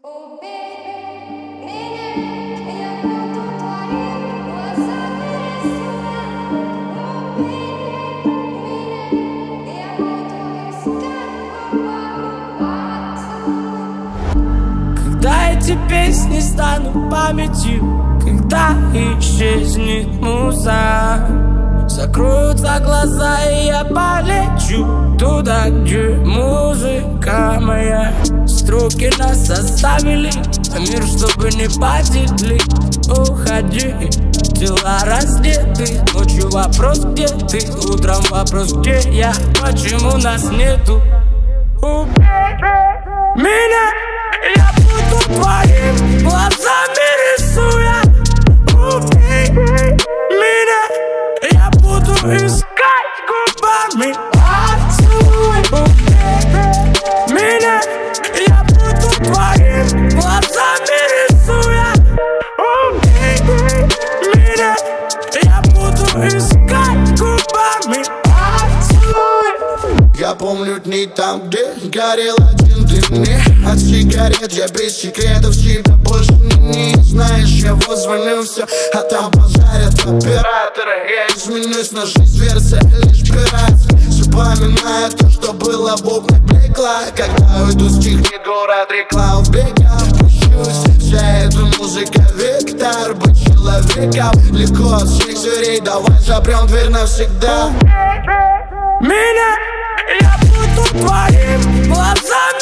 Когда эти песни станут памятью, когда исчезнет муза, закроются глаза, и я полечу туда, где музыка моя. Строки нас оставили, а мир, чтобы не поделить. Уходи, тела раздеты, ночью вопрос, где ты, утром вопрос, где я, почему нас нету. Убей меня, я буду твоим глазами рисуя. Убей меня, я буду искать губами поцелуй. Убей меня, я буду твоим глазами рисуя. Убей меня, я буду искать губами поцелуй. Я помню дни там, где горел один ты мне. От сигарет я без секретов тебя больше не знаешь. Я позвоню все, а там пожарят оператора. Я изменюсь, но жизнь версия лишь пиратская. Вспоминаю то, что было в окнах блекло. Когда уйду, стихнет город, рекла в бегах. Пущусь, вся эта музыка вектор. Быть человеком легко от всех зверей. Давай запрем дверь навсегда. Меня, я буду твоим глазами